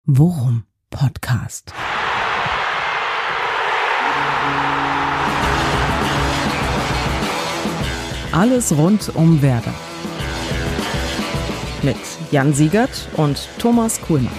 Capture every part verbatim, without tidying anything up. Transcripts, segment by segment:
Worum Podcast. Alles rund um Werder. Mit Jan Siegert und Thomas Kuhlmann.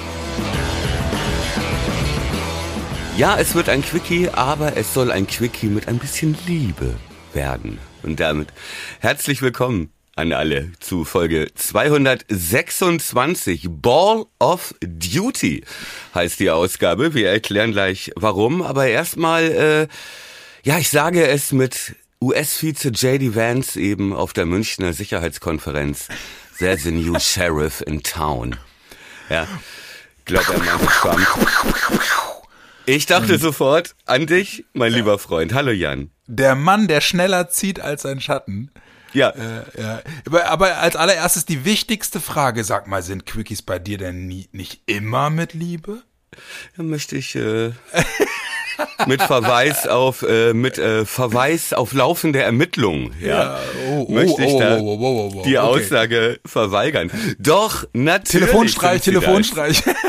Ja, es wird ein Quickie, aber es soll ein Quickie mit ein bisschen Liebe werden. Und damit herzlich willkommen an alle zu Folge zweihundertsechsundzwanzig. Ball of Duty heißt die Ausgabe. Wir erklären gleich warum, aber erstmal, äh, ja, ich sage es mit U S-Vize J D Vance eben auf der Münchner Sicherheitskonferenz. There's a new sheriff in town. Ja, glaubt er meinte Trump. Ich dachte sofort an dich, mein lieber Freund. Hallo Jan. Der Mann, der schneller zieht als sein Schatten. Ja. Äh, ja. Aber, aber als allererstes die wichtigste Frage, sag mal, sind Quickies bei dir denn nie, nicht immer mit Liebe? Dann möchte ich äh, mit Verweis auf äh, mit äh, Verweis auf laufende Ermittlungen, ja, Ja. Oh, oh, möchte ich oh, da oh, oh, oh, oh, oh. die Okay. Aussage verweigern. Doch, natürlich. Telefonstreich, sind sie Telefonstreich. das.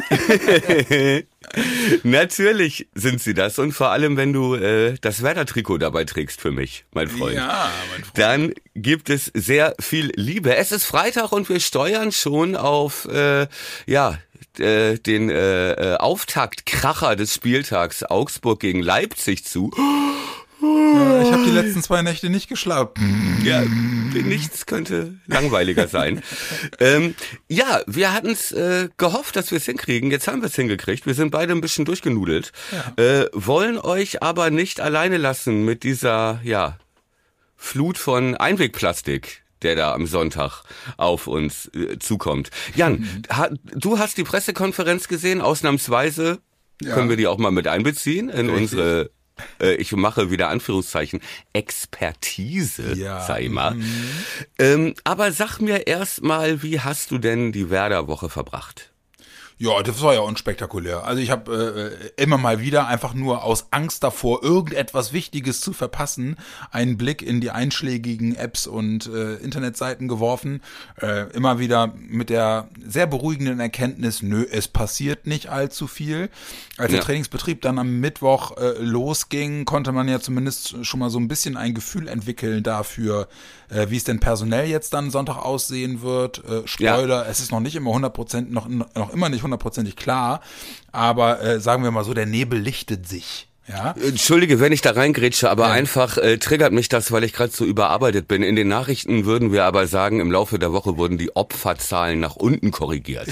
Natürlich sind sie das und vor allem, wenn du äh, das Werder-Trikot dabei trägst für mich, mein Freund. Ja, mein Freund. Dann gibt es sehr viel Liebe. Es ist Freitag und wir steuern schon auf äh, ja äh, den äh, Auftaktkracher des Spieltags Augsburg gegen Leipzig zu. Ja, ich habe die letzten zwei Nächte nicht geschlafen. Ja, nichts könnte langweiliger sein. ähm, ja, wir hatten es äh, gehofft, dass wir es hinkriegen. Jetzt haben wir es hingekriegt. Wir sind beide ein bisschen durchgenudelt. Ja. Äh, wollen euch aber nicht alleine lassen mit dieser ja Flut von Einwegplastik, der da am Sonntag auf uns äh, zukommt. Jan, Mhm. ha, du hast die Pressekonferenz gesehen, ausnahmsweise. Ja. Können wir die auch mal mit einbeziehen in Richtig. unsere, äh, ich mache wieder Anführungszeichen, Expertise, Ja. sei mal. Mhm. Ähm, aber sag mir erst mal, wie hast du denn die Werder-Woche verbracht? Ja, das war ja unspektakulär. Also ich habe äh, immer mal wieder einfach nur aus Angst davor, irgendetwas Wichtiges zu verpassen, einen Blick in die einschlägigen Apps und äh, Internetseiten geworfen. Äh, immer wieder mit der sehr beruhigenden Erkenntnis, nö, es passiert nicht allzu viel. Als der Ja. Trainingsbetrieb dann am Mittwoch äh, losging, konnte man ja zumindest schon mal so ein bisschen ein Gefühl entwickeln dafür, äh, wie es denn personell jetzt dann Sonntag aussehen wird. Äh, Spoiler, es ist noch nicht immer hundert Prozent, noch, noch immer nicht hundertprozentig klar, aber äh, sagen wir mal so, der Nebel lichtet sich. Ja, Entschuldige, wenn ich da reingrätsche, aber Ja. einfach äh, triggert mich das, weil ich gerade so überarbeitet bin. In den Nachrichten würden wir aber sagen, im Laufe der Woche wurden die Opferzahlen nach unten korrigiert.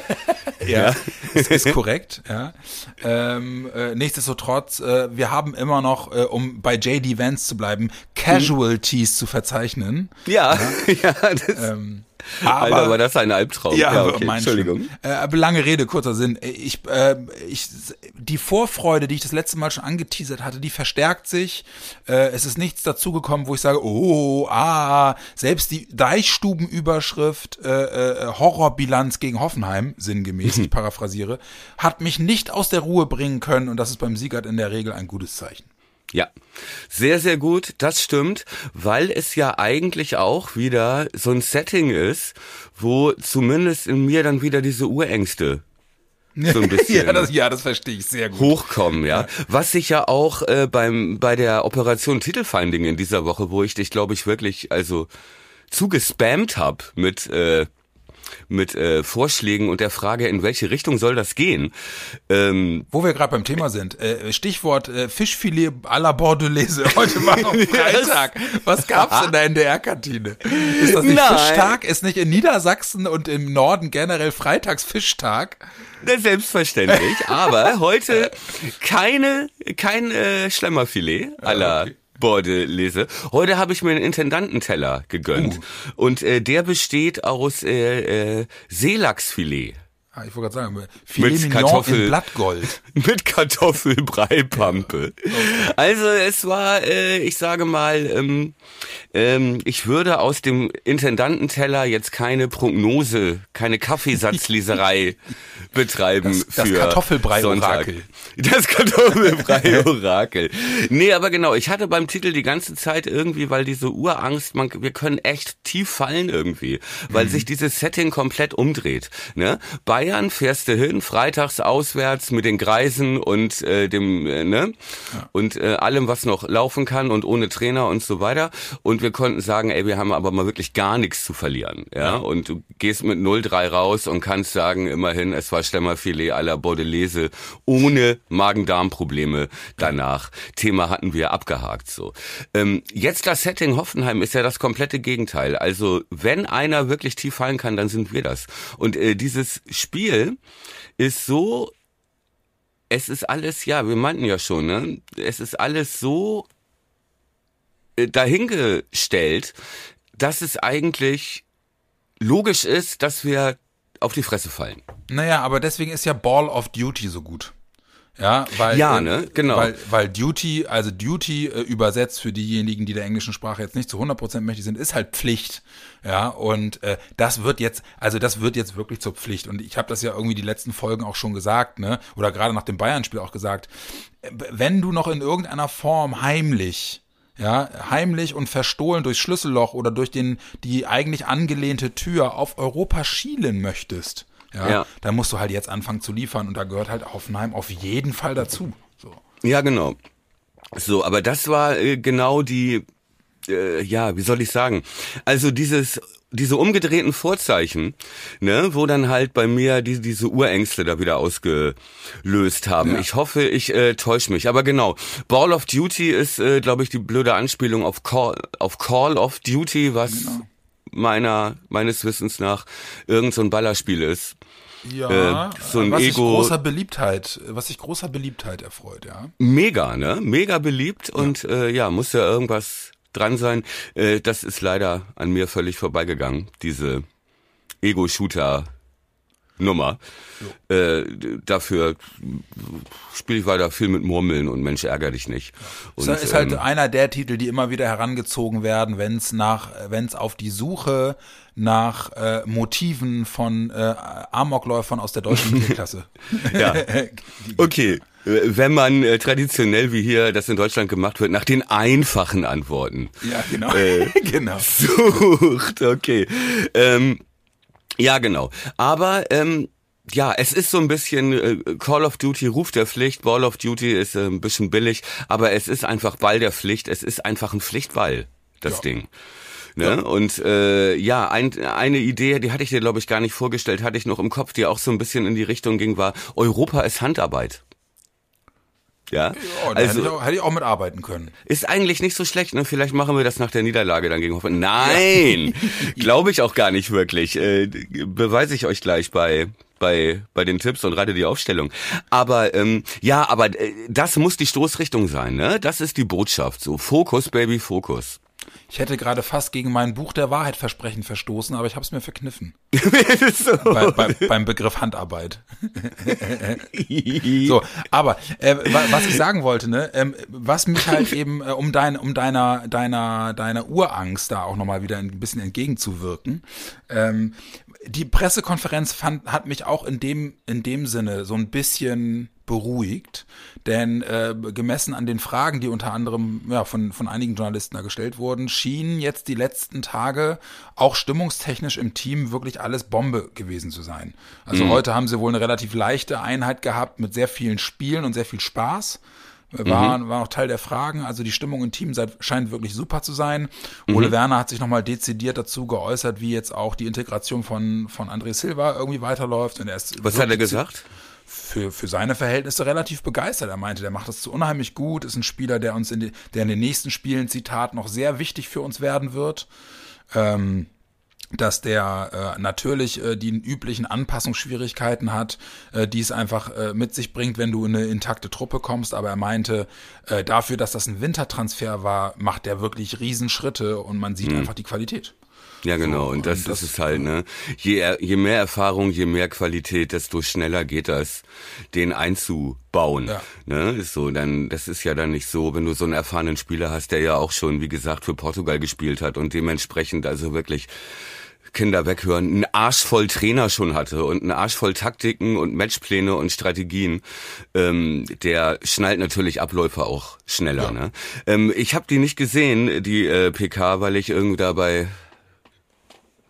ja, es ist korrekt. Ja. Ähm, äh, nichtsdestotrotz, äh, wir haben immer noch, äh, um bei J D Vance zu bleiben, Casualties zu verzeichnen. Ja, ja, das, Ähm, Alter, aber war das ein Albtraum? Ja, okay, mein Entschuldigung. Schlimm. Äh, aber lange Rede, kurzer Sinn. Ich, äh, ich, die Vorfreude, die ich das letzte Mal schon angeteasert hatte, die verstärkt sich. Äh, es ist nichts dazugekommen, wo ich sage, oh, ah, selbst die Deichstubenüberschrift äh, äh, Horrorbilanz gegen Hoffenheim, sinngemäß, ich paraphrasiere, hat mich nicht aus der Ruhe bringen können und das ist beim Siegert in der Regel ein gutes Zeichen. Ja, sehr, sehr gut, das stimmt, weil es ja eigentlich auch wieder so ein Setting ist, wo zumindest in mir dann wieder diese Urängste so ein bisschen ja, das, ja, das verstehe ich sehr gut. hochkommen, ja. Was ich ja auch äh, beim bei der Operation Titelfinding in dieser Woche, wo ich dich, glaube ich, wirklich also zugespammt habe mit äh, mit äh, Vorschlägen und der Frage, in welche Richtung soll das gehen. Ähm, Wo wir gerade beim Thema sind, äh, Stichwort äh, Fischfilet à la Bordelaise. Heute war noch Freitag. Was gab's in der N D R-Kantine? Ist das nicht Nein. Fischtag? Ist nicht in Niedersachsen und im Norden generell Freitags Fischtag? Na, selbstverständlich, aber heute keine kein äh, Schlemmerfilet à la okay. Bordelaise. Heute habe ich mir einen Intendantenteller gegönnt Uh. und äh, der besteht aus äh, äh, Seelachsfilet. Ah, ich wollte gerade sagen, Filet Mit Mignon Kartoffel- in Blattgold. Mit Kartoffelbreipampe. Also es war, äh, ich sage mal, ähm, ähm, ich würde aus dem Intendantenteller jetzt keine Prognose, keine Kaffeesatzleserei betreiben Das- das für Kartoffelbrei-Orakel. Sonntag. Das Kartoffelbrei-Orakel. Nee, aber genau, ich hatte beim Titel die ganze Zeit irgendwie, weil diese Urangst, man, wir können echt tief fallen irgendwie, weil sich dieses Setting komplett umdreht. Ne? Beide Bayern, fährst du hin, freitags auswärts mit den Greisen und äh, dem, äh, ne? Ja. Und äh, allem, was noch laufen kann und ohne Trainer und so weiter. Und wir konnten sagen, ey, wir haben aber mal wirklich gar nichts zu verlieren. Ja, ja. Und du gehst mit null drei raus und kannst sagen, immerhin, es war Stemmerfilet à la Bordelaise, ohne Magen-Darm-Probleme danach. Thema hatten wir abgehakt, so. Ähm, jetzt das Setting Hoffenheim ist ja das komplette Gegenteil. Also, wenn einer wirklich tief fallen kann, dann sind wir das. Und äh, dieses Spiel ist so, es ist alles, ja, wir meinten ja schon, ne, es ist alles so äh, dahingestellt, dass es eigentlich logisch ist, dass wir auf die Fresse fallen. Naja, aber deswegen ist ja Ball of Duty so gut. Ja, weil, ja, ne, genau. Weil, weil Duty, also Duty äh, übersetzt für diejenigen, die der englischen Sprache jetzt nicht zu hundert Prozent mächtig sind, ist halt Pflicht. Ja, und äh, das wird jetzt, also das wird jetzt wirklich zur Pflicht. Und ich habe das ja irgendwie die letzten Folgen auch schon gesagt, ne, oder gerade nach dem Bayern-Spiel auch gesagt, wenn du noch in irgendeiner Form heimlich ja, heimlich und verstohlen durchs Schlüsselloch oder durch den die eigentlich angelehnte Tür auf Europa schielen möchtest, ja, ja, dann musst du halt jetzt anfangen zu liefern und da gehört halt Hoffenheim auf jeden Fall dazu. So. Ja, genau. So, aber das war äh, genau die, äh, ja, wie soll ich sagen? Also dieses, diese umgedrehten Vorzeichen, ne, wo dann halt bei mir die, diese Urängste da wieder ausgelöst haben. Ja. Ich hoffe, ich äh, täusche mich. Aber genau, Ball of Duty ist, äh, glaube ich, die blöde Anspielung auf Call, auf Call of Duty, was genau. meiner meines Wissens nach irgend so ein Ballerspiel ist. Ja, äh, so ein was Ego, sich großer Beliebtheit, was sich großer Beliebtheit erfreut, ja. Mega, ne? Mega beliebt ja. und äh, ja, muss ja irgendwas dran sein. Äh, das ist leider an mir völlig vorbeigegangen, diese Ego-Shooter-Nummer. Äh, dafür spiele ich weiter viel mit Murmeln und Mensch, ärger dich nicht. Und, das ist halt ähm, einer der Titel, die immer wieder herangezogen werden, wenn es nach, wenn es auf die Suche nach äh, Motiven von äh, Amokläufern aus der deutschen Mittelklasse. Ja, okay. Wenn man äh, traditionell, wie hier das in Deutschland gemacht wird, nach den einfachen Antworten ja, genau. Äh, genau. sucht, okay. Ähm, ja, genau. Aber ähm, ja, es ist so ein bisschen äh, Call of Duty Ruf der Pflicht, Ball of Duty ist äh, ein bisschen billig, aber es ist einfach Ball der Pflicht, es ist einfach ein Pflichtball, das ja. Ding. Ne? Ja. Und äh, ja, ein, eine Idee, die hatte ich dir, glaube ich, gar nicht vorgestellt, hatte ich noch im Kopf, die auch so ein bisschen in die Richtung ging, war, Europa ist Handarbeit. Ja, ja da also hätte ich, auch, hätte ich auch mitarbeiten können. Ist eigentlich nicht so schlecht, ne? Vielleicht machen wir das nach der Niederlage dann gegen Hoffenheim. Nein, glaube ich auch gar nicht wirklich. Äh, beweise ich euch gleich bei bei bei den Tipps und gerade die Aufstellung. Aber ähm, ja, aber äh, das muss die Stoßrichtung sein, ne? Das ist die Botschaft. So Fokus, Baby, Fokus. Ich hätte gerade fast gegen mein Buch der Wahrheit-Versprechen verstoßen, aber ich habe es mir verkniffen. so. bei, bei, beim Begriff Handarbeit. So, aber äh, was ich sagen wollte, ne, ähm, was mich halt eben äh, um dein, um deiner deiner deiner Urangst da auch nochmal wieder ein bisschen entgegenzuwirken. Ähm, die Pressekonferenz fand, hat mich auch in dem in dem Sinne so ein bisschen beruhigt, denn äh, gemessen an den Fragen, die unter anderem ja von von einigen Journalisten da gestellt wurden, schienen jetzt die letzten Tage auch stimmungstechnisch im Team wirklich alles Bombe gewesen zu sein. Also mhm. heute haben sie wohl eine relativ leichte Einheit gehabt mit sehr vielen Spielen und sehr viel Spaß. War, mhm. war auch Teil der Fragen, also die Stimmung im Team seit, scheint wirklich super zu sein. Mhm. Ole Werner hat sich nochmal dezidiert dazu geäußert, wie jetzt auch die Integration von von André Silva irgendwie weiterläuft. Und er ist Was hat er gesagt? Für, für seine Verhältnisse relativ begeistert. Er meinte, der macht das so unheimlich gut, ist ein Spieler, der uns in, die, der in den nächsten Spielen, Zitat, noch sehr wichtig für uns werden wird. Ähm, dass der äh, natürlich äh, die üblichen Anpassungsschwierigkeiten hat, äh, die es einfach äh, mit sich bringt, wenn du in eine intakte Truppe kommst. Aber er meinte, äh, dafür, dass das ein Wintertransfer war, macht der wirklich Riesenschritte und man sieht mhm. einfach die Qualität. Ja, genau. Und das, und das ist es halt, ne? Je, je mehr Erfahrung, je mehr Qualität, desto schneller geht das, den einzubauen. Ja. Ne? Ist so, dann, das ist ja dann nicht so, wenn du so einen erfahrenen Spieler hast, der ja auch schon, wie gesagt, für Portugal gespielt hat und dementsprechend also wirklich Kinder weghören, einen Arsch voll Trainer schon hatte und einen Arsch voll Taktiken und Matchpläne und Strategien, ähm, der schnallt natürlich Abläufe auch schneller. Ja. Ne? Ähm, ich habe die nicht gesehen, die äh, P K, weil ich irgendwie dabei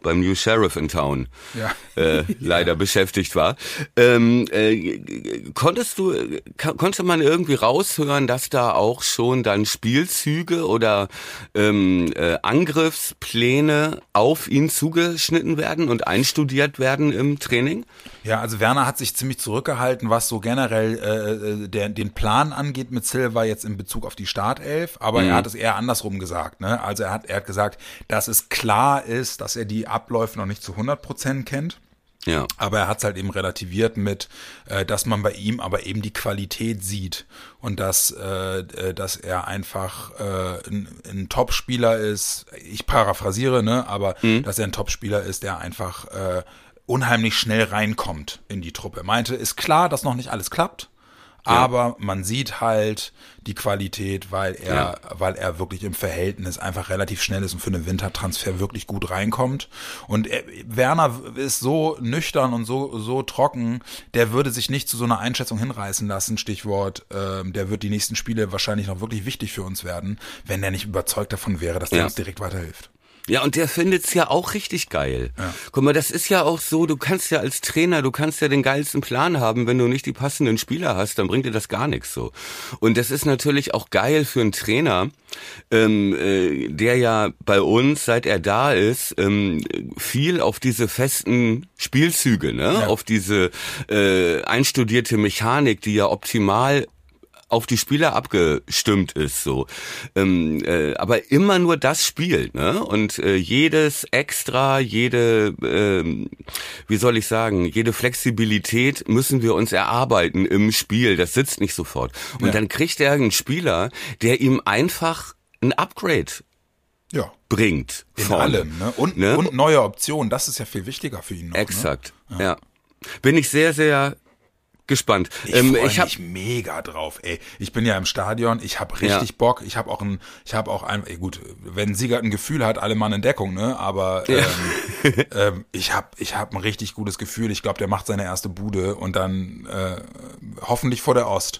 beim New Sheriff in Town Ja. äh, leider ja. beschäftigt war. Ähm, äh, konntest du, konnte man irgendwie raushören, dass da auch schon dann Spielzüge oder ähm, äh, Angriffspläne auf ihn zugeschnitten werden und einstudiert werden im Training? Ja, also Werner hat sich ziemlich zurückgehalten, was so generell äh, der, den Plan angeht mit Silva jetzt in Bezug auf die Startelf, aber mhm. er hat es eher andersrum gesagt. Ne? Also er hat, er hat gesagt, dass es klar ist, dass er die Abläufe noch nicht zu hundert Prozent kennt. Ja. Aber er hat es halt eben relativiert mit, äh, dass man bei ihm aber eben die Qualität sieht und dass, äh, dass er einfach äh, ein, ein Topspieler ist. Ich paraphrasiere, ne, aber mhm. dass er ein Topspieler ist, der einfach äh, unheimlich schnell reinkommt in die Truppe. Er meinte, ist klar, dass noch nicht alles klappt. Ja. Aber man sieht halt die Qualität, weil er, ja. weil er wirklich im Verhältnis einfach relativ schnell ist und für einen Wintertransfer wirklich gut reinkommt. Und er, Werner ist so nüchtern und so, so trocken, der würde sich nicht zu so einer Einschätzung hinreißen lassen, Stichwort, ähm, der wird die nächsten Spiele wahrscheinlich noch wirklich wichtig für uns werden, wenn der nicht überzeugt davon wäre, dass der ja. uns direkt weiterhilft. Ja, und der findet's ja auch richtig geil. Ja. Guck mal, das ist ja auch so, du kannst ja als Trainer, du kannst ja den geilsten Plan haben, wenn du nicht die passenden Spieler hast, dann bringt dir das gar nichts so. Und das ist natürlich auch geil für einen Trainer, ähm, äh, der ja bei uns, seit er da ist, ähm, viel auf diese festen Spielzüge, ne, ja. auf diese äh, einstudierte Mechanik, die ja optimal auf die Spieler abgestimmt ist, so, ähm, äh, aber immer nur das spielt, ne? Und äh, jedes Extra, jede, äh, wie soll ich sagen, jede Flexibilität müssen wir uns erarbeiten im Spiel. Das sitzt nicht sofort. Und ja. dann kriegt er einen Spieler, der ihm einfach ein Upgrade ja. bringt. In vorne. allem, ne? Und, ne? und neue Optionen. Das ist ja viel wichtiger für ihn noch. Exakt. Ne? Ja. ja. Bin ich sehr, sehr gespannt. Ich ähm, freue ich hab, mich mega drauf, ey. Ich bin ja im Stadion, ich habe richtig ja. Bock. Ich habe auch ein, ich habe auch ein, ey, gut, wenn Siegert ein Gefühl hat, alle Mann in Deckung, ne? Aber ähm, ja. ähm, ich habe, ich habe ein richtig gutes Gefühl. Ich glaube, der macht seine erste Bude und dann äh, hoffentlich vor der Ost.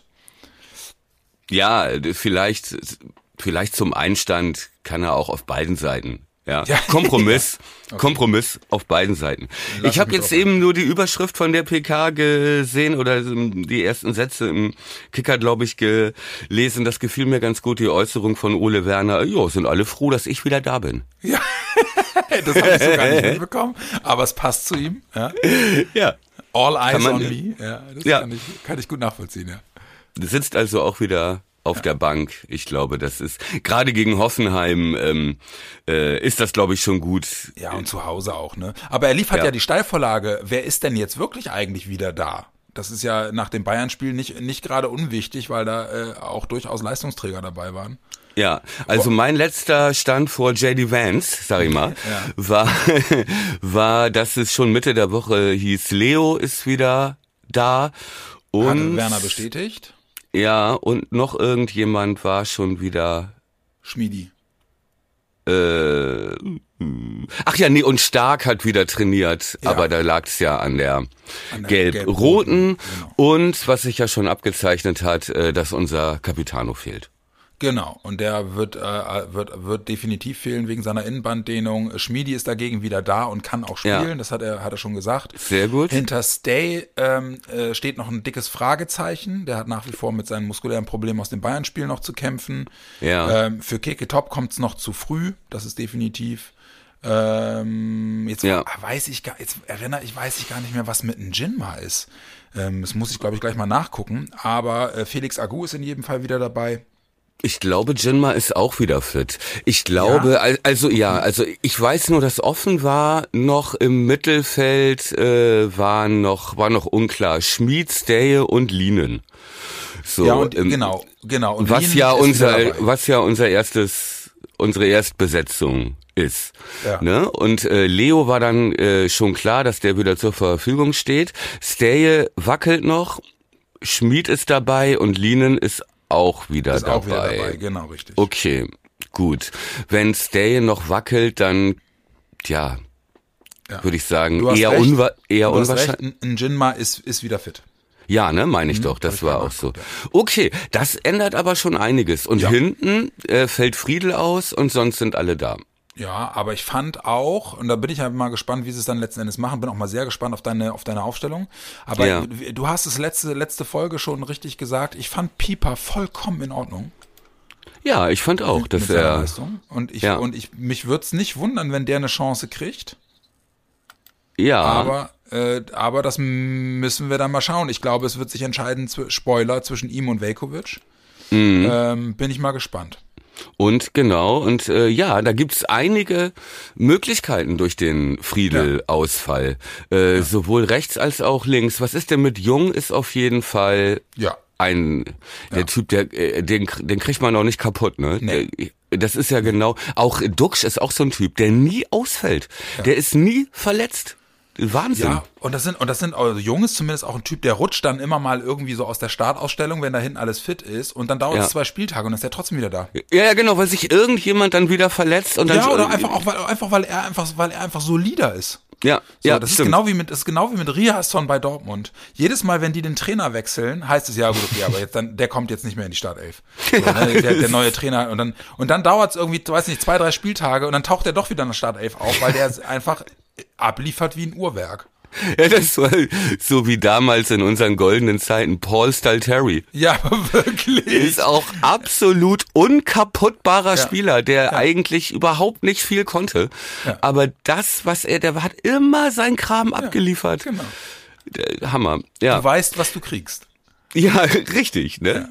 Ja, vielleicht, vielleicht zum Einstand kann er auch auf beiden Seiten. Ja, ja. Kompromiss, ja. Okay. Kompromiss auf beiden Seiten. Lass ich habe jetzt eben nur die Überschrift von der P K gesehen oder die ersten Sätze im Kicker, glaube ich, gelesen. Das gefiel mir ganz gut, die Äußerung von Ole Werner. Jo, sind alle froh, dass ich wieder da bin. Ja, das habe ich so gar nicht mitbekommen, aber es passt zu ihm. Ja. ja. All eyes man, on me. Ja, das ja. Kann, ich, kann ich gut nachvollziehen, ja. Du sitzt also auch wieder auf ja. der Bank. Ich glaube, das ist gerade gegen Hoffenheim ähm, äh, ist das, glaube ich, schon gut. Ja, und zu Hause auch, ne? Aber er liefert ja. ja die Steilvorlage. Wer ist denn jetzt wirklich eigentlich wieder da? Das ist ja nach dem Bayern-Spiel nicht nicht gerade unwichtig, weil da äh, auch durchaus Leistungsträger dabei waren. Ja, also mein letzter Stand vor J D Vance, sag ich mal, ja. war, war, dass es schon Mitte der Woche hieß, Leo ist wieder da. Und hatte Werner bestätigt? Ja, und noch irgendjemand war schon wieder... Schmiedi. Äh, ach ja, nee, und Stark hat wieder trainiert, ja. aber da lag es ja an der, der Gelb-Roten. Gelb genau. Und was sich ja schon abgezeichnet hat, dass unser Capitano fehlt. Genau, und der wird, äh, wird, wird definitiv fehlen wegen seiner Innenbanddehnung. Schmiedi ist dagegen wieder da und kann auch spielen, ja. das hat er, hat er schon gesagt. Sehr gut. Hinter Stay ähm, äh, steht noch ein dickes Fragezeichen. Der hat nach wie vor mit seinen muskulären Problemen aus dem Bayern-Spiel noch zu kämpfen. Ja. Ähm, für Keke Top kommt es noch zu früh, das ist definitiv. Ähm, jetzt ja. weiß ich gar, jetzt erinnere ich, weiß ich gar nicht mehr, was mit einem Jinma ist. Ähm, das muss ich, glaube ich, gleich mal nachgucken. Aber äh, Felix Agu ist in jedem Fall wieder dabei. Ich glaube, Jinma ist auch wieder fit. Ich glaube, ja. also ja, also ich weiß nur, dass offen war, noch im Mittelfeld äh, war noch war noch unklar Schmied, Steje und Lienen. So, ja, und ähm, genau, genau. Und was Lienen ja unser was ja unser erstes unsere Erstbesetzung ist. Ja. Ne? Und äh, Leo war dann äh, schon klar, dass der wieder zur Verfügung steht. Steje wackelt noch, Schmied ist dabei und Lienen ist auch wieder, ist dabei. auch wieder dabei. Genau, richtig. Okay, gut. Wenn Stay noch wackelt, dann, ja, ja. würde ich sagen, eher, unwa- eher du unwahrscheinlich. Hast recht, ein Jinma ist, ist wieder fit. Ja, ne, meine ich mhm, doch, das war auch so. Gut, ja. Okay, das ändert aber schon einiges. Und ja. hinten äh, fällt Friedel aus und sonst sind alle da. Ja, aber ich fand auch, und da bin ich halt mal gespannt, wie sie es dann letzten Endes machen, bin auch mal sehr gespannt auf deine, auf deine Aufstellung. Aber Ja. du hast es letzte, letzte Folge schon richtig gesagt, ich fand Pieper vollkommen in Ordnung. Ja, ich fand auch, mit dass seiner er, Leistung. Und ich, Ja. und ich, mich würde es nicht wundern, wenn der eine Chance kriegt. ja, Aber, äh, aber das müssen wir dann mal schauen. Ich glaube, es wird sich entscheiden, zw- Spoiler, zwischen ihm und Veljković. Mhm. Ähm, bin ich mal gespannt. und genau, und äh, ja, da gibt's einige Möglichkeiten durch den Friedel-Ausfall, äh, sowohl rechts als auch links. Was ist denn mit Jung? Ist auf jeden Fall Ja. ein, der Ja. Typ, der, äh, den, den kriegt man auch nicht kaputt, ne? Nee. Der, das ist ja genau, auch Duxch ist auch so ein Typ, der nie ausfällt. Der ist nie verletzt. Wahnsinn. Ja, und das sind, und das sind, also Jung ist zumindest auch ein Typ, der rutscht dann immer mal irgendwie so aus der Startausstellung, wenn da hinten alles fit ist, und dann dauert Ja. es zwei Spieltage und dann ist er trotzdem wieder da. Ja, ja, genau, weil sich irgendjemand dann wieder verletzt und dann Ja, oder einfach auch, weil, einfach, weil er einfach, weil er einfach solider ist. Ja, So, ja, das ist stimmt. genau wie mit, das ist genau wie mit Riasson bei Dortmund. Jedes Mal, wenn die den Trainer wechseln, heißt es ja gut, okay, aber jetzt dann, der kommt jetzt nicht mehr in die Startelf. So, ne, der, der neue Trainer, und dann, und dann dauert es irgendwie, weiß nicht, zwei, drei Spieltage und dann taucht er doch wieder in der Startelf auf, weil der einfach abliefert wie ein Uhrwerk. Ja, das war so wie damals in unseren goldenen Zeiten. Paul Stalteri Ja, aber wirklich. ist auch absolut unkaputtbarer Ja. Spieler, der eigentlich überhaupt nicht viel konnte. Ja. Aber das, was er, der hat immer sein Kram abgeliefert. Genau. Der Hammer. Ja, Du weißt, was du kriegst. ja, richtig. Ne?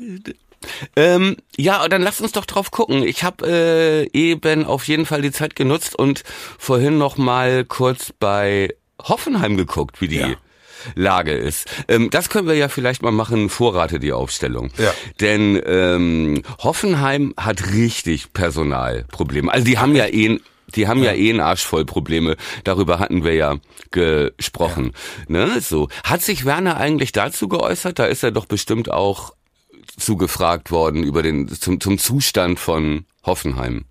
Ähm, ja, und dann lass uns doch drauf gucken. Ich habe äh, eben auf jeden Fall die Zeit genutzt und vorhin noch mal kurz bei Hoffenheim geguckt, wie die Ja. Lage ist. Ähm, das können wir ja vielleicht mal machen, vorrate die Aufstellung. Ja. Denn ähm, Hoffenheim hat richtig Personalprobleme. Also die haben ja eh die haben ja, ja eh einen Arsch voll Probleme. Darüber hatten wir ja gesprochen. Ja. Ne, so. Hat sich Werner eigentlich dazu geäußert? Da ist er doch bestimmt auch zugefragt worden über den zum zum Zustand von Hoffenheim.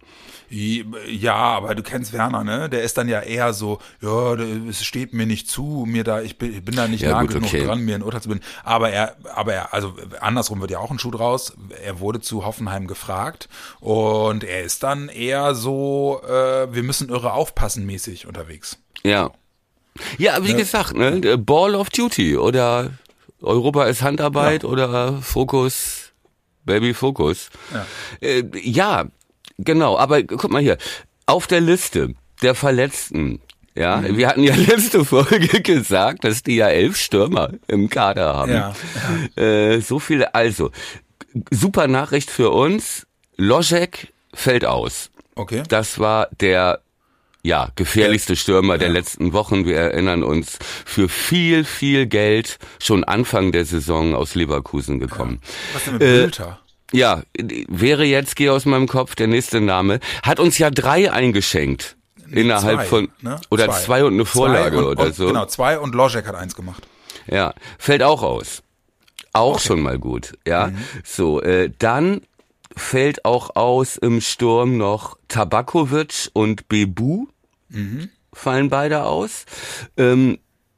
Ja, aber du kennst Werner, ne? Der ist dann ja eher so, ja, es steht mir nicht zu, mir da, ich bin, ich bin da nicht Ja, nah gut, genug okay. dran, mir ein Urteil zu bilden. Aber er, aber er, also andersrum wird ja auch ein Schuh draus. Er wurde zu Hoffenheim gefragt und er ist dann eher so, äh, wir müssen irre aufpassen mäßig unterwegs. Ja. Ja, wie Ja. gesagt, ne, Ball of Duty oder Europa ist Handarbeit Ja. oder Fokus, Baby Fokus. Ja. Äh, ja, genau, aber guck mal hier, auf der Liste der Verletzten, ja, Mhm. wir hatten ja letzte Folge gesagt, dass die ja elf Stürmer im Kader haben. Ja, Äh, so viele, also, super Nachricht für uns, Ložek fällt aus. Okay. Das war der ja, gefährlichste Stürmer der Ja. letzten Wochen. Wir erinnern uns, für viel, viel Geld schon Anfang der Saison aus Leverkusen gekommen. Was denn mit Äh, Bülter? Ja, wäre jetzt, geh aus meinem Kopf, der nächste Name, hat uns ja drei eingeschenkt. Innerhalb Zwei, von, ne? oder zwei. zwei und eine Vorlage Zwei und, oder und, so. Genau, zwei und Ložek hat eins gemacht. Ja, fällt auch aus. Auch Okay. schon mal gut, ja. Mhm. So, äh, dann fällt auch aus im Sturm noch Tabakovic und Bebu. Mhm. Fallen beide aus. Ähm,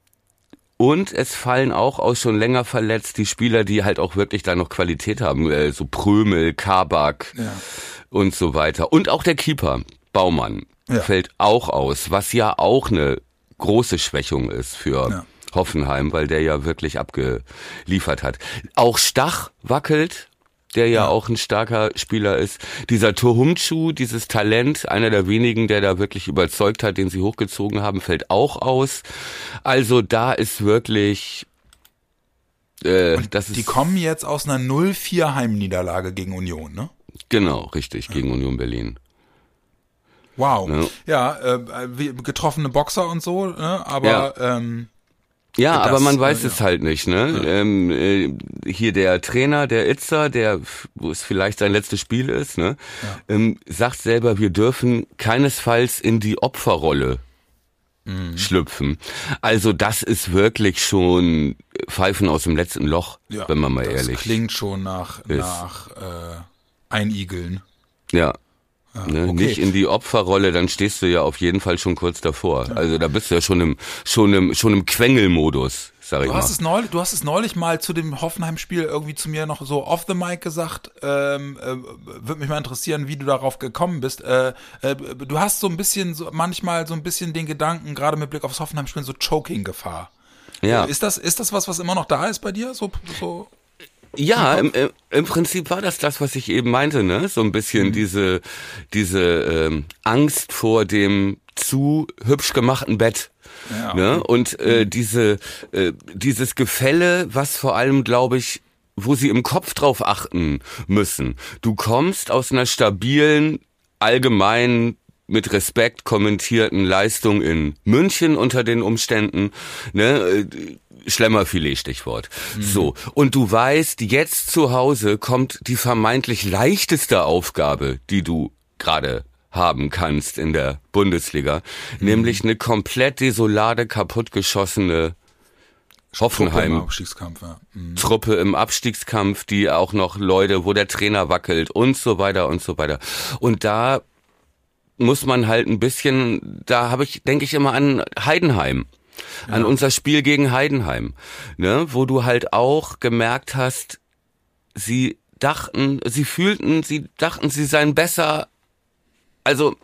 und es fallen auch aus schon länger verletzt die Spieler, die halt auch wirklich da noch Qualität haben. Äh, so Prömel, Kabak Ja. und so weiter. Und auch der Keeper, Baumann, Ja. fällt auch aus, was ja auch eine große Schwächung ist für Ja. Hoffenheim, weil der ja wirklich abgeliefert hat. Auch Stach wackelt, der ja, Ja. auch ein starker Spieler ist. Dieser Tohumchu, dieses Talent, einer der wenigen, der da wirklich überzeugt hat, den sie hochgezogen haben, fällt auch aus. Also da ist wirklich, äh, das Die ist kommen jetzt aus einer null vier Heimniederlage gegen Union, ne? genau richtig gegen Union Berlin. Wow. Ja. Ja, äh, wie, getroffene Boxer und so, ne? Aber ähm, Ja, Das, aber man weiß äh, es halt nicht, ne? Ähm, äh, hier der Trainer, der Itzer, der, wo es vielleicht sein letztes Spiel ist, ne? Ähm, sagt selber, wir dürfen keinesfalls in die Opferrolle Mhm. schlüpfen. Also das ist wirklich schon Pfeifen aus dem letzten Loch, ja, wenn man mal das ehrlich klingt schon nach, ist. nach äh, Einigeln. Ja. Ne, okay. Nicht in die Opferrolle, dann stehst du ja auf jeden Fall schon kurz davor. Also da bist du ja schon im schon im schon im Quengelmodus, sag ich Du mal. hast es neulich, du hast es neulich mal zu dem Hoffenheim-Spiel irgendwie zu mir noch so off the mic gesagt. Ähm, äh, würde mich mal interessieren, wie du darauf gekommen bist. Äh, äh, du hast so ein bisschen, so, manchmal so ein bisschen den Gedanken, gerade mit Blick aufs Hoffenheim-Spiel, so Choking-Gefahr. Ja. Ist das, ist das was, was immer noch da ist bei dir? So, so? Ja, im, im, im Prinzip war das das, was ich eben meinte, ne? So ein bisschen mhm. diese, diese ähm, Angst vor dem zu hübsch gemachten Bett. Ja, okay. Ne? Und äh, diese äh, dieses Gefälle, was vor allem, glaube ich, wo sie im Kopf drauf achten müssen. Du kommst aus einer stabilen, allgemein mit Respekt kommentierten Leistung in München unter den Umständen, ne? Schlemmerfilet, Stichwort. Mhm. So. Und du weißt, jetzt zu Hause kommt die vermeintlich leichteste Aufgabe, die du gerade haben kannst in der Bundesliga, mhm. nämlich eine komplett desolate, kaputtgeschossene Hoffenheim Truppe im Abstiegskampf, ja. Mhm. Truppe im Abstiegskampf, die auch noch Leute, wo der Trainer wackelt und so weiter und so weiter. Und da muss man halt ein bisschen, da habe ich, denke ich immer an Heidenheim, an ja. unser Spiel gegen Heidenheim, ne, wo du halt auch gemerkt hast, sie dachten, sie fühlten, sie dachten, sie seien besser. Also,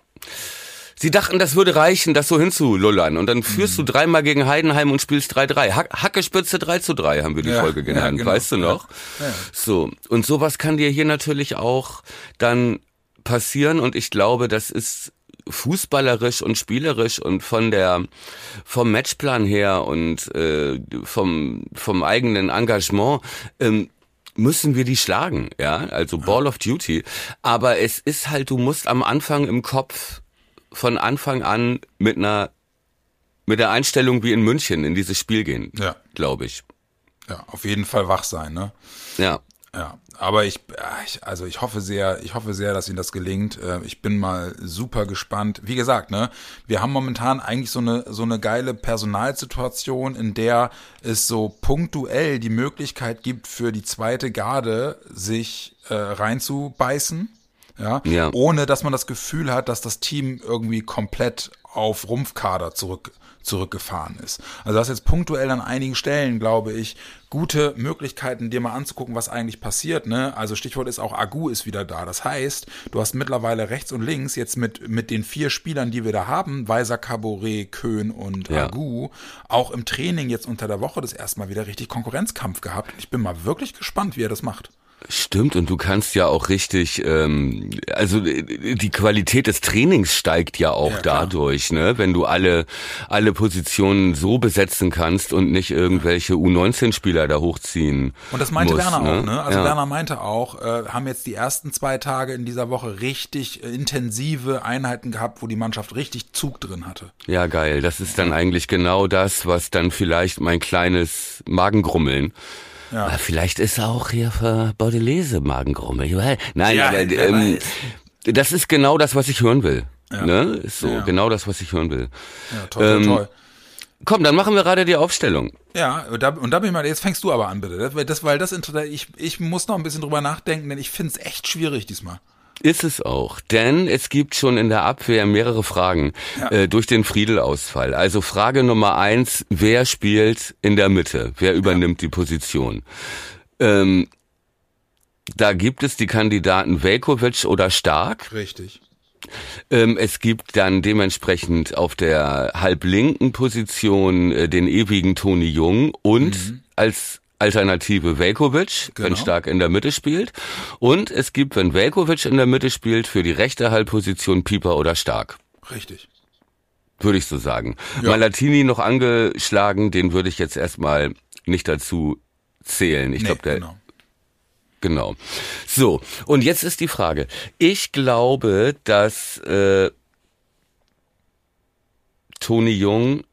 sie dachten, das würde reichen, das so hinzulullern. Und dann führst mhm. du dreimal gegen Heidenheim und spielst drei drei. Hack, Hackespitze drei zu drei haben wir die ja, Folge genannt, ja, genau. weißt du noch? Ja. Ja. So, und sowas kann dir hier natürlich auch dann passieren. Und ich glaube, das ist fußballerisch und spielerisch und von der vom Matchplan her und äh, vom vom eigenen Engagement ähm, müssen wir die schlagen, ja, also Ball of Duty. Aber es ist halt, du musst am Anfang im Kopf von Anfang an mit einer mit der Einstellung wie in München in dieses Spiel gehen, ja. glaube ich. Ja, auf jeden Fall wach sein, ne? Ja. Ja, aber ich, ich, also ich hoffe sehr, ich hoffe sehr, dass Ihnen das gelingt. Ich bin mal super gespannt. Wie gesagt, ne, wir haben momentan eigentlich so eine, so eine geile Personalsituation, in der es so punktuell die Möglichkeit gibt, für die zweite Garde sich äh, reinzubeißen. Ja, ja, ohne dass man das Gefühl hat, dass das Team irgendwie komplett auf Rumpfkader zurück zurückgefahren ist. Also du hast jetzt punktuell an einigen Stellen, glaube ich, gute Möglichkeiten, dir mal anzugucken, was eigentlich passiert. Ne? Also Stichwort ist auch, Agu ist wieder da. Das heißt, du hast mittlerweile rechts und links jetzt mit mit den vier Spielern, die wir da haben, Weiser, Caboret, Köhn und ja. Agu, auch im Training jetzt unter der Woche das erste Mal wieder richtig Konkurrenzkampf gehabt. Ich bin mal wirklich gespannt, wie er das macht. Stimmt, und du kannst ja auch richtig, ähm, also die Qualität des Trainings steigt ja auch ja, dadurch, ne, wenn du alle alle Positionen so besetzen kannst und nicht irgendwelche U neunzehn Spieler da hochziehen. Und das meinte musst, Werner ne? auch, ne? Also ja. Werner meinte auch, äh, haben jetzt die ersten zwei Tage in dieser Woche richtig äh, intensive Einheiten gehabt, wo die Mannschaft richtig Zug drin hatte. Ja, geil. Das ist dann eigentlich genau das, was dann vielleicht mein kleines Magengrummeln. Ja. Aber vielleicht ist er auch hier für Baudelese Magengrummel. Nein, ja, aber ähm, das ist genau das, was ich hören will. Ja. Ne? Ist so ja. genau das, was ich hören will. Ja, toll, ähm, toll, toll. Komm, dann machen wir gerade die Aufstellung. Ja, und da, und da bin ich mal, jetzt fängst du aber an, bitte. Das, das, weil das ich, ich muss noch ein bisschen drüber nachdenken, denn ich finde es echt schwierig diesmal. Ist es auch, denn es gibt schon in der Abwehr mehrere Fragen ja. äh, durch den Friedel-Ausfall. Also Frage Nummer eins, wer spielt in der Mitte? Wer übernimmt ja. die Position? Ähm, da gibt es die Kandidaten Veljković oder Stark. Richtig. Ähm, es gibt dann dementsprechend auf der halblinken Position äh, den ewigen Toni Jung und mhm. als Alternative Veljković, genau. wenn Stark in der Mitte spielt. Und es gibt, wenn Veljković in der Mitte spielt, für die rechte Halbposition Pieper oder Stark. Richtig. Würde ich so sagen. Ja. Malatini noch angeschlagen, den würde ich jetzt erstmal nicht dazu zählen. Ich nee, glaube, der... Genau. Genau. So, und jetzt ist die Frage. Ich glaube, dass äh, Toni Jung...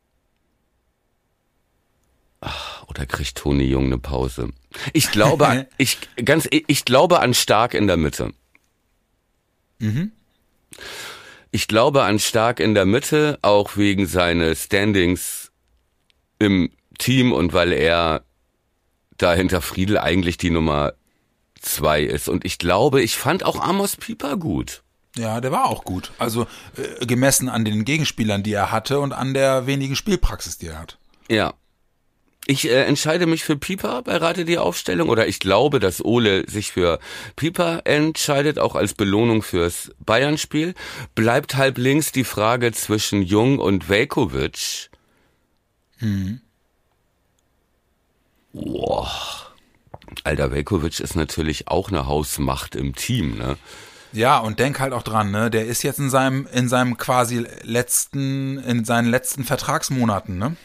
Ach, oder kriegt Toni Jung eine Pause? Ich glaube, an, ich ganz, ich glaube an Stark in der Mitte. Mhm. Ich glaube an Stark in der Mitte, auch wegen seines Standings im Team und weil er da hinter Friedel eigentlich die Nummer zwei ist. Und ich glaube, ich fand auch Amos Pieper gut. Ja, der war auch gut. Also äh, gemessen an den Gegenspielern, die er hatte und an der wenigen Spielpraxis, die er hat. Ja. Ich äh, entscheide mich für Pieper bei Rate die Aufstellung oder ich glaube, dass Ole sich für Pieper entscheidet, auch als Belohnung fürs Bayern-Spiel. Bleibt halb links die Frage zwischen Jung und Veljković. Mhm. Boah. Alter, Veljković ist natürlich auch eine Hausmacht im Team, ne? Ja, und denk halt auch dran, ne? Der ist jetzt in seinem, in seinem quasi letzten, in seinen letzten Vertragsmonaten, ne?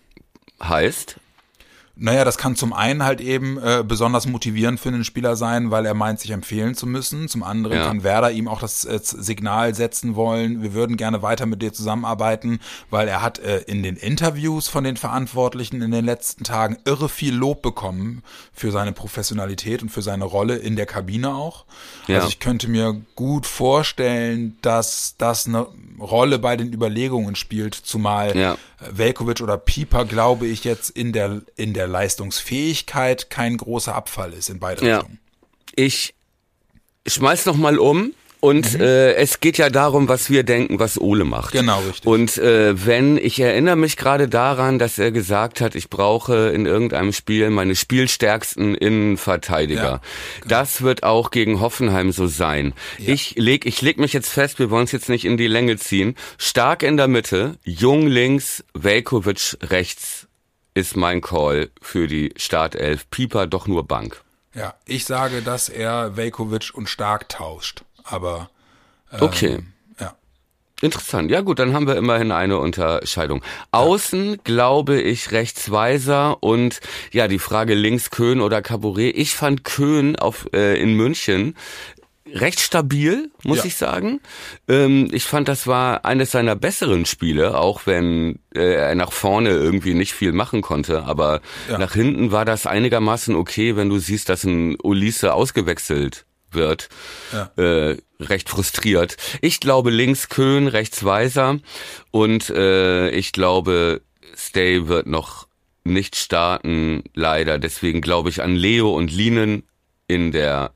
Heißt? Naja, das kann zum einen halt eben äh, besonders motivierend für einen Spieler sein, weil er meint, sich empfehlen zu müssen. Zum anderen Ja. kann Werder ihm auch das äh, Signal setzen wollen, wir würden gerne weiter mit dir zusammenarbeiten, weil er hat äh, in den Interviews von den Verantwortlichen in den letzten Tagen irre viel Lob bekommen für seine Professionalität und für seine Rolle in der Kabine auch. Ja. Also ich könnte mir gut vorstellen, dass das eine Rolle bei den Überlegungen spielt, zumal Ja. Veljković oder Pieper, glaube ich, jetzt in der in der Leistungsfähigkeit kein großer Abfall ist in beide Ja. Richtungen. Ich schmeiß noch mal um und Mhm. äh, es geht ja darum, was wir denken, was Ole macht. Genau, richtig. Und äh, wenn, ich erinnere mich gerade daran, dass er gesagt hat, ich brauche in irgendeinem Spiel meine spielstärksten Innenverteidiger. Ja, genau. Das wird auch gegen Hoffenheim so sein. Ja. Ich leg, ich leg mich jetzt fest, wir wollen es jetzt nicht in die Länge ziehen. Stark in der Mitte, Jung links, Veljković rechts ist mein Call für die Startelf. Pieper doch nur Bank. Ja, ich sage, dass er Veljković und Stark tauscht, aber ähm, Okay. ja. Interessant. Ja gut, dann haben wir immerhin eine Unterscheidung. Außen glaube ich rechts Weiser und ja, die Frage links Köhn oder Caboret. Ich fand Köhn auf äh, in München recht stabil, muss Ja. ich sagen. Ähm, ich fand, das war eines seiner besseren Spiele, auch wenn äh, er nach vorne irgendwie nicht viel machen konnte. Aber Ja. nach hinten war das einigermaßen okay, wenn du siehst, dass ein Ulisse ausgewechselt wird. Ja. Äh, recht frustriert. Ich glaube links Köhn, rechts Weiser und äh, ich glaube Stay wird noch nicht starten, leider. Deswegen glaube ich an Leo und Lienen in der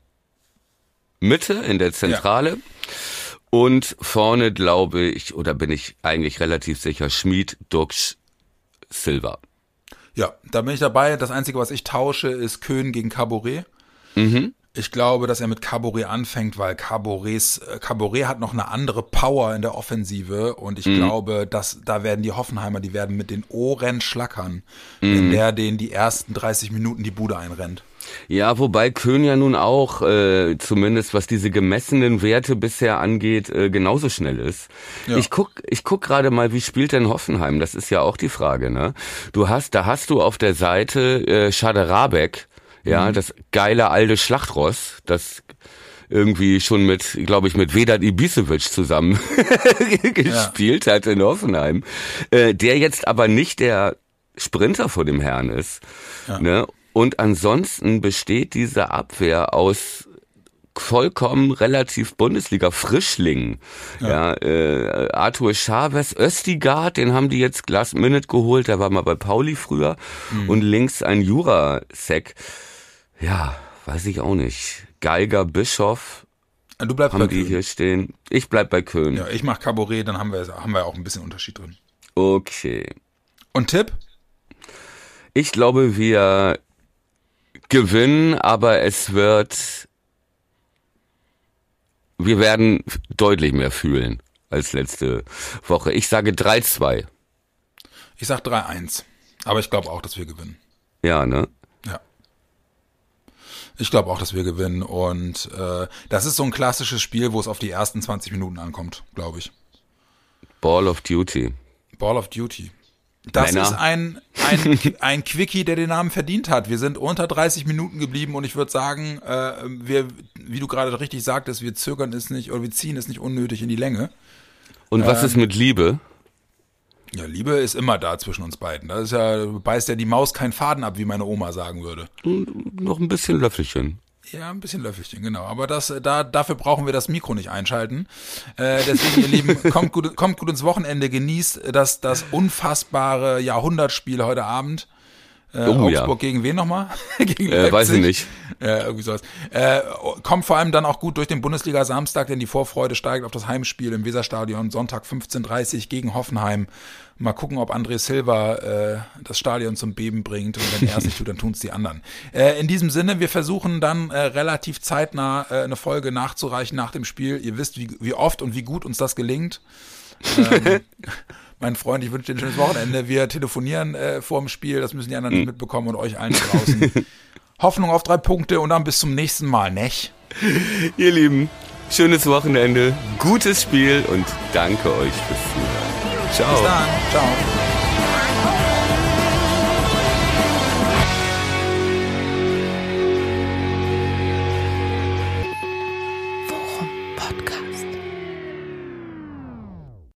Mitte, in der Zentrale. Und vorne glaube ich, oder bin ich eigentlich relativ sicher, Schmid, Duxch, Silva. Ja, da bin ich dabei. Das Einzige, was ich tausche, ist Köhn gegen Caboret. Mhm. Ich glaube, dass er mit Caboret anfängt, weil Caborets, äh, Caboret hat noch eine andere Power in der Offensive und ich Mhm. glaube, dass da werden die Hoffenheimer, die werden mit den Ohren schlackern, Mhm. wenn der denen die ersten dreißig Minuten die Bude einrennt. Ja, wobei Köhn ja nun auch, äh, zumindest was diese gemessenen Werte bisher angeht, äh, genauso schnell ist. Ja. Ich guck, ich guck gerade mal, wie spielt denn Hoffenheim? Das ist ja auch die Frage, ne? Du hast, da hast du auf der Seite äh, Schaderabek, ja, Mhm. das geile alte Schlachtross, das irgendwie schon mit, glaube ich, mit Vedat Ibisevic zusammen gespielt hat in Hoffenheim, äh, der jetzt aber nicht der Sprinter vor dem Herrn ist, Ja. ne? Und ansonsten besteht diese Abwehr aus vollkommen relativ Bundesliga-Frischlingen. Ja, Ja. äh, Arthur Chavez, Östigard, den haben die jetzt Last Minute geholt, der war mal bei Pauli früher. Mhm. Und links ein Jurasek. Ja, weiß ich auch nicht. Geiger, Bischof Du bleibst bei haben die Köhn. hier stehen. Ich bleib bei Köhn. Ja, ich mach Caboret, dann haben wir, haben wir auch ein bisschen Unterschied drin. Okay. Und Tipp? Ich glaube, wir gewinnen, aber es wird, wir werden deutlich mehr fühlen als letzte Woche. Ich sage drei zwei. Ich sag drei eins. Aber ich glaube auch, dass wir gewinnen. Ja, ne? Ja. Ich glaube auch, dass wir gewinnen. Und äh, das ist so ein klassisches Spiel, wo es auf die ersten zwanzig Minuten ankommt, glaube ich. Ball of Duty. Ball of Duty. Das Männer. ist ein, ein, ein Quickie, der den Namen verdient hat. Wir sind unter dreißig Minuten geblieben und ich würde sagen, äh, wir, wie du gerade richtig sagtest, wir zögern es nicht oder wir ziehen es nicht unnötig in die Länge. Und was Ähm, ist mit Liebe? Ja, Liebe ist immer da zwischen uns beiden. Das ist ja, beißt ja die Maus keinen Faden ab, wie meine Oma sagen würde. Noch ein bisschen Löffelchen. Ja, ein bisschen Löffelchen, genau. Aber das, da, dafür brauchen wir das Mikro nicht einschalten. Äh, deswegen, ihr Lieben, kommt gut, kommt gut ins Wochenende, genießt das, das unfassbare Jahrhundertspiel heute Abend. Äh, Oh, Augsburg ja. gegen wen nochmal? Gegen Äh, weiß ich nicht. Äh, irgendwie sowas. Äh, kommt vor allem dann auch gut durch den Bundesliga-Samstag, denn die Vorfreude steigt auf das Heimspiel im Weserstadion, Sonntag fünfzehn Uhr dreißig gegen Hoffenheim. Mal gucken, ob André Silva äh, das Stadion zum Beben bringt. Und wenn er es nicht tut, dann tun es die anderen. Äh, in diesem Sinne, wir versuchen dann äh, relativ zeitnah äh, eine Folge nachzureichen nach dem Spiel. Ihr wisst, wie, wie oft und wie gut uns das gelingt. Ähm, mein Freund, ich wünsche dir ein schönes Wochenende. Wir telefonieren äh, vor dem Spiel, das müssen die anderen nicht mitbekommen und euch allen draußen. Hoffnung auf drei Punkte und dann bis zum nächsten Mal, nech? Ihr Lieben, schönes Wochenende, gutes Spiel und danke euch fürs Zuhören. Ciao. Bis dann, ciao.